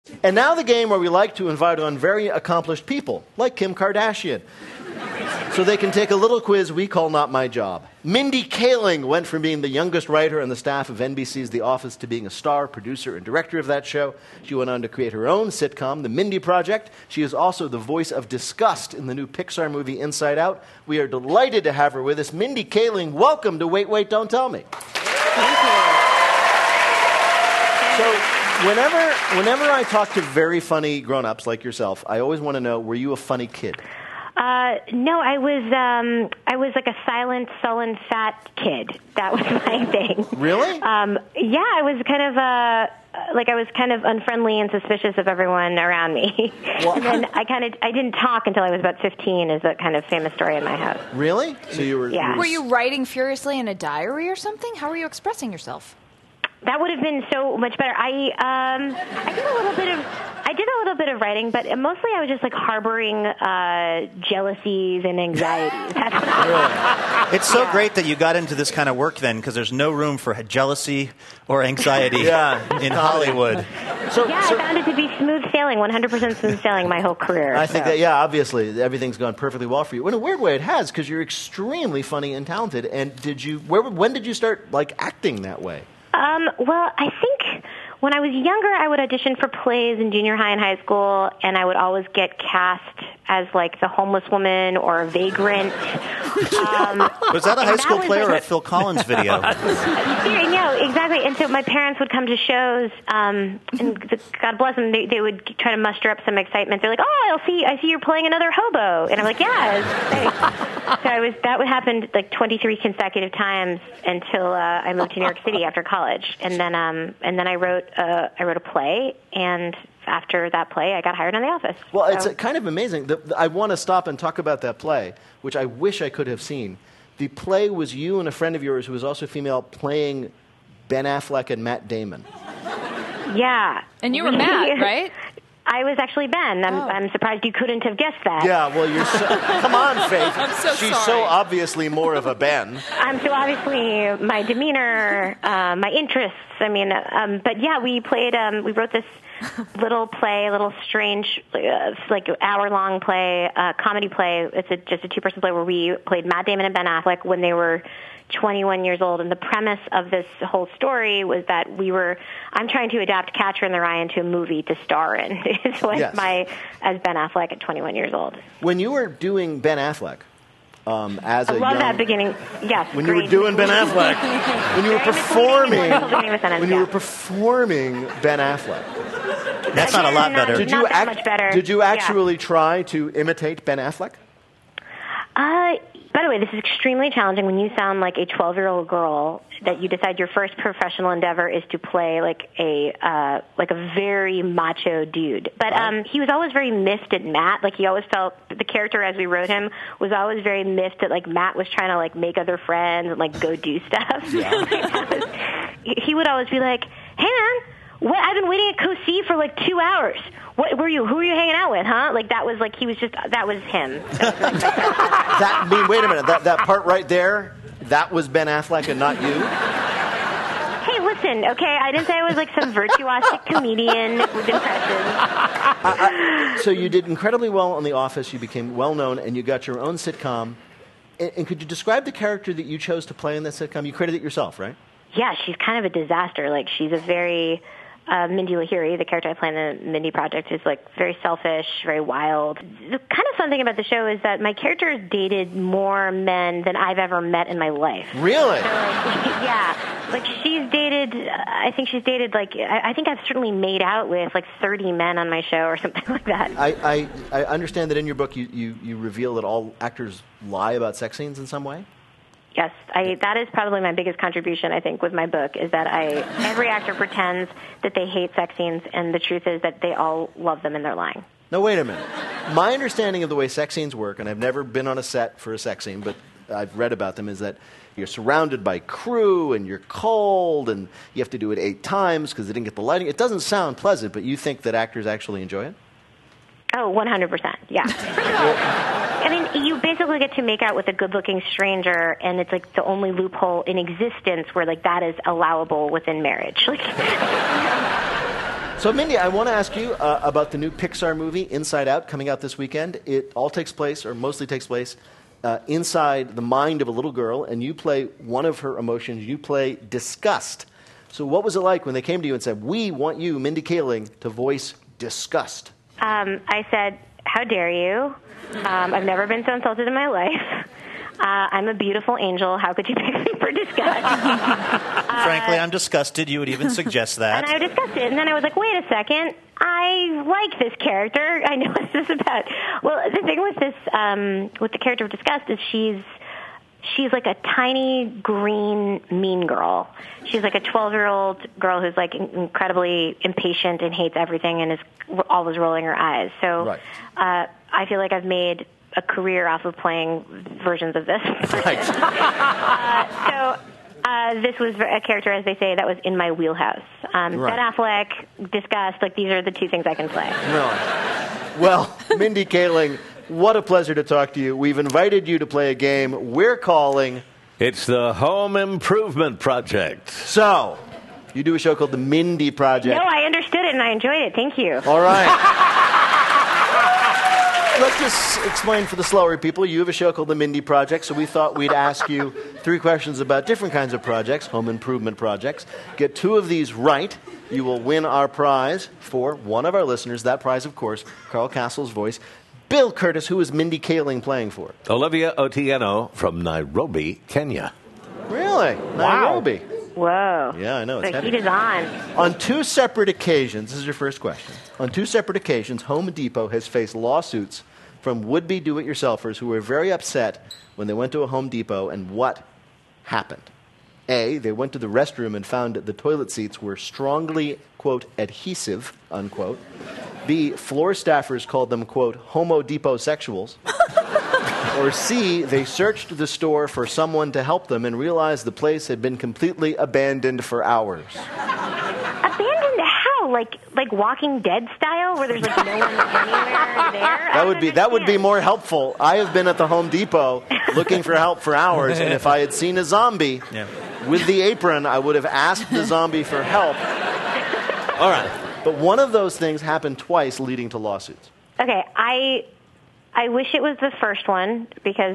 And now the game where we like to invite on very accomplished people, like Kim Kardashian, so they can take a little quiz we call Not My Job. Mindy Kaling went from being the youngest writer on the staff of NBC's The Office to being a star, producer, and director of that show. She went on to create her own sitcom, The Mindy Project. She is also the voice of disgust in the new Pixar movie Inside Out. We are delighted to have her with us. Mindy Kaling, welcome to Wait, Wait, Don't Tell Me. Thank you. So, whenever I talk to very funny grown-ups like yourself, I always want to know, were you a funny kid? No, I was like a silent, sullen, fat kid. That was my thing. Really? Yeah, I was kind of unfriendly and suspicious of everyone around me. Well, and then I didn't talk until I was about 15 is a kind of famous story in my house. Really? So you were... Yeah. Were you writing furiously in a diary or something? How were you expressing yourself? That would have been so much better. I did a little bit of writing, but mostly I was just like harboring jealousies and anxieties. That's what I It's so great that you got into this kind of work then, because there's no room for jealousy or anxiety in Hollywood. I found it to be smooth sailing, 100% smooth sailing my whole career. I think that, obviously, everything's gone perfectly well for you. In a weird way, it has, because you're extremely funny and talented. And when did you start, acting that way? Well, I think when I was younger, I would audition for plays in junior high and high school, and I would always get cast as, the homeless woman or a vagrant. Was that a high school play or a Phil Collins video? No, exactly. And so my parents would come to shows, and God bless them, they would try to muster up some excitement. They're like, "Oh, I see you're playing another hobo," and I'm like, "Yeah." So that would happen 23 consecutive times until I moved to New York City after college, and then I wrote a play, and after that play, I got hired on The Office. Well, it's kind of amazing. I want to stop and talk about that play, which I wish I could have seen. The play was you and a friend of yours who was also female playing Ben Affleck and Matt Damon. Yeah. And you were Matt, right? I was actually Ben. I'm surprised you couldn't have guessed that. Yeah, well, come on, Faith. I'm so She's sorry. so obviously more of a Ben. So obviously my demeanor, my interests. But yeah, we wrote this little play, a little strange, hour-long play, comedy play. It's just a two-person play where we played Matt Damon and Ben Affleck when they were 21 years old, and the premise of this whole story was that I'm trying to adapt Catcher in the Rye into a movie to star in. as Ben Affleck at 21 years old. When you were doing Ben Affleck, as a I love that beginning. Yes. When you were doing Ben Affleck, when you were performing Ben Affleck. That's not a lot better. That much better. Did you actually try to imitate Ben Affleck? By the way, this is extremely challenging when you sound like a 12-year-old girl that you decide your first professional endeavor is to play a very macho dude. But he was always very miffed at Matt. He always felt the character as we wrote him was always very miffed that Matt was trying to make other friends and go do stuff. Yeah. He would always be like, "Hey man, what? I've been waiting at Co-C for 2 hours. What were you? Who were you hanging out with? Huh?" That was that was him. Wait a minute. That part right there, that was Ben Affleck and not you? Hey, listen, okay? I didn't say I was some virtuosic comedian with impressions. So you did incredibly well on The Office. You became well known, and you got your own sitcom. And could you describe the character that you chose to play in that sitcom? You created it yourself, right? Yeah, she's kind of a disaster. She's a very Mindy Lahiri, the character I play in the Mindy Project, is very selfish, very wild. The kind of fun thing about the show is that my character has dated more men than I've ever met in my life. Really? So, yeah. She's dated, I think I've certainly made out with 30 men on my show or something like that. I understand that in your book you reveal that all actors lie about sex scenes in some way? Yes, that is probably my biggest contribution, I think, with my book, is that every actor pretends that they hate sex scenes, and the truth is that they all love them and they're lying. No, wait a minute. My understanding of the way sex scenes work, and I've never been on a set for a sex scene, but I've read about them, is that you're surrounded by crew, and you're cold, and you have to do it 8 times because they didn't get the lighting. It doesn't sound pleasant, but you think that actors actually enjoy it? Oh, 100%, yeah. You basically get to make out with a good-looking stranger, and it's the only loophole in existence where that is allowable within marriage. So, Mindy, I want to ask you about the new Pixar movie, Inside Out, coming out this weekend. It all takes place, or mostly takes place, inside the mind of a little girl, and you play one of her emotions. You play disgust. So what was it like when they came to you and said, we want you, Mindy Kaling, to voice disgust? I said, how dare you? I've never been so insulted in my life. I'm a beautiful angel. How could you pick me for disgust? Frankly, I'm disgusted. You would even suggest that. And I discussed it, and then I was like, wait a second. I like this character. I know what this is about. Well, the thing with this, with the character of disgust is she's like a tiny green mean girl. She's like a 12-year-old girl who's like incredibly impatient and hates everything and is always rolling her eyes. So Right. I feel like I've made a career off of playing versions of this. Right. This was a character, as they say, that was in my wheelhouse. Right. Ben Affleck, disgust, like these are the two things I can play. Really? Well, Mindy Kaling, what a pleasure to talk to you. We've invited you to play a game we're calling... It's the Home Improvement Project. So, you do a show called The Mindy Project. No, I understood it and I enjoyed it. Thank you. All right. Let's just explain for the slower people. You have a show called The Mindy Project, so we thought we'd ask you 3 questions about different kinds of projects, home improvement projects. Get 2 of these right, you will win our prize for one of our listeners. That prize, of course, Carl Castle's voice. Bill Curtis, who is Mindy Kaling playing for? Olivia Otieno from Nairobi, Kenya. Really? Nairobi. Whoa. Yeah, I know. It's The heavy. heat is on. On 2 separate occasions, this is your first question. On 2 separate occasions, Home Depot has faced lawsuits from would-be do-it-yourselfers who were very upset when they went to a Home Depot, and what happened? A, they went to the restroom and found that the toilet seats were strongly, quote, adhesive, unquote. B, floor staffers called them, quote, Homo Depot-sexuals. Or C, they searched the store for someone to help them and realized the place had been completely abandoned for hours. Abandoned how? Like Walking Dead style, where there's like no one anywhere there? That would be more helpful. I have been at the Home Depot looking for help for hours, and if I had seen a zombie with the apron, I would have asked the zombie for help. All right. But one of those things happened twice, leading to lawsuits. Okay, I wish it was the first one because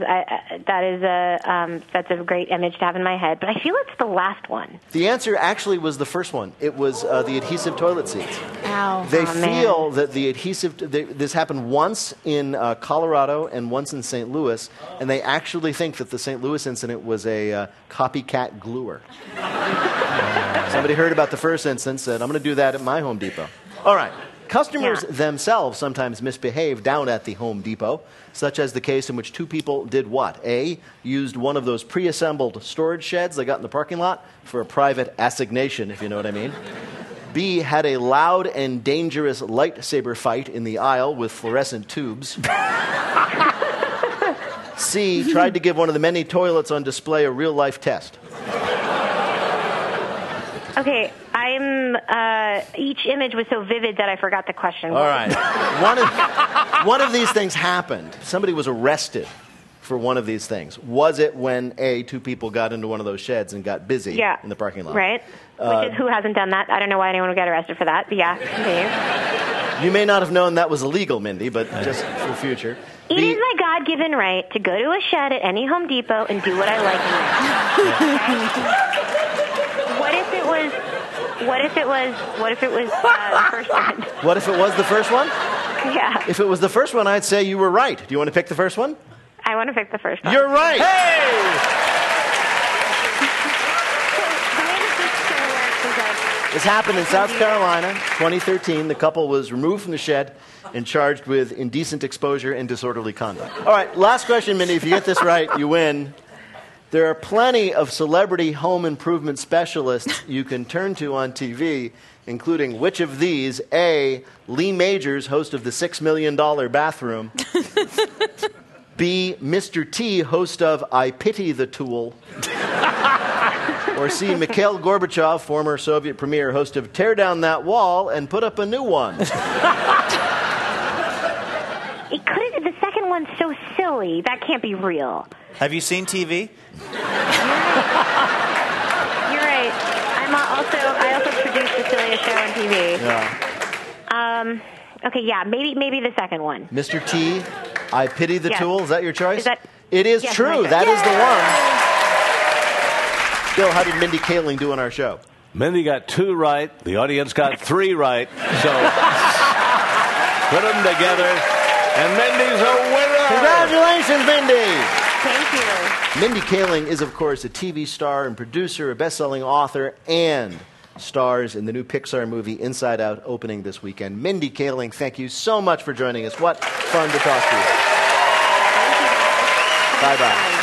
that's a great image to have in my head. But I feel it's the last one. The answer actually was the first one. It was the adhesive toilet seats. Ow. They feel that the adhesive... this happened once in Colorado and once in St. Louis, and they actually think that the St. Louis incident was a copycat gluer. Somebody heard about the first instance, said, I'm going to do that at my Home Depot. All right. Customers themselves sometimes misbehave down at the Home Depot, such as the case in which 2 people did what? A, used one of those pre-assembled storage sheds they got in the parking lot for a private assignation, if you know what I mean. B, had a loud and dangerous lightsaber fight in the aisle with fluorescent tubes. C, tried to give one of the many toilets on display a real-life test. Okay, each image was so vivid that I forgot the question. All right. One of these things happened. Somebody was arrested for one of these things. Was it when, A, 2 people got into one of those sheds and got busy in the parking lot? Right. Which is, who hasn't done that? I don't know why anyone would get arrested for that, but yeah, continue. You may not have known that was illegal, Mindy, but just for the future. It is my God-given right to go to a shed at any Home Depot and do what I like in there. What if it was the first one? What if it was the first one? Yeah. If it was the first one, I'd say you were right. Do you want to pick the first one? I want to pick the first one. You're right. Hey! This happened in South Carolina, 2013. The couple was removed from the shed and charged with indecent exposure and disorderly conduct. All right, last question, Mindy. If you get this right, you win. There are plenty of celebrity home improvement specialists you can turn to on TV, including which of these? A, Lee Majors, host of the $6 Million Bathroom. B, Mr. T, host of I Pity the Tool. Or C, Mikhail Gorbachev, former Soviet premier, host of Tear Down That Wall and Put Up a New One. It could have. The second one's so silly. That can't be real. Have you seen TV? You're right. I also produce the silliest show on TV. Yeah. Okay, yeah, maybe the second one. Mr. T, I Pity the Yes. Tool. Is that your choice? Is that- It is Yes, true. my choice. That is the one. Bill, how did Mindy Kaling do on our show? Mindy got 2 right. The audience got 3 right. So put them together, and Mindy's a winner. Congratulations, Mindy. Thank you. Mindy Kaling is, of course, a TV star and producer, a best-selling author, and stars in the new Pixar movie Inside Out, opening this weekend. Mindy Kaling, thank you so much for joining us. What fun to talk to you. Thank you, guys. Bye-bye.